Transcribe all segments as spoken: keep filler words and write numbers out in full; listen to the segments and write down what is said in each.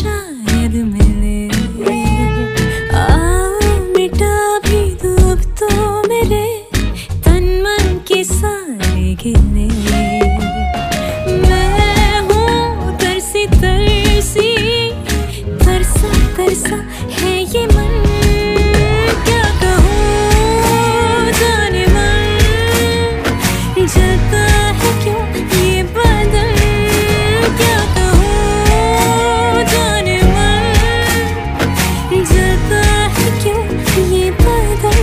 शायद मिले। आओ मिटा भी दो अब तो मेरे तन मन के सारे गिले। मैं हूँ तरसी तरसी, तरसा तरसा है ये मन। क्या कहूँ जाने मन, जलता है क्यों ये बदन। क्या कहूँ जाने मन, जलता है क्यों ये बदन।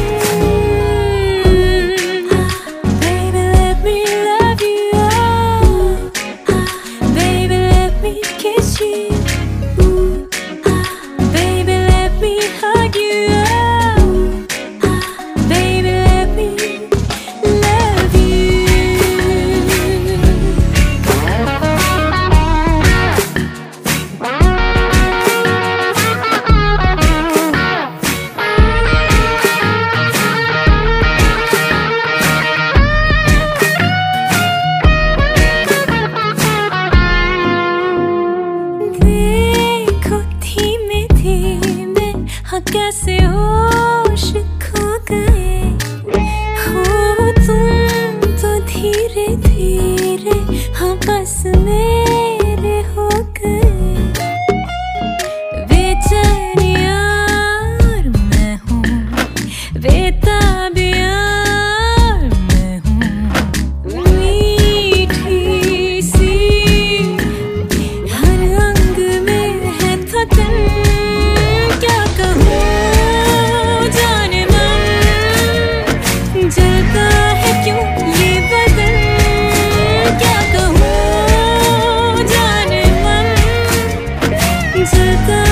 Baby let me love you, baby let me kiss you, baby let me hug you, baby let me love you. देखो धीमे धीमे हाँ कैसे होश खो गए हो तुम तो धीरे धीरे हाँ बस मेरे हो गए। बेचैन यार मैं हूँ, बेताब यार मैं हूँ, मीठी सी हर अंग में है थकन। क्या कहूँ जाने मन, जलता है क्यों ये बदन। क्या कहूँ जाने मन, जलता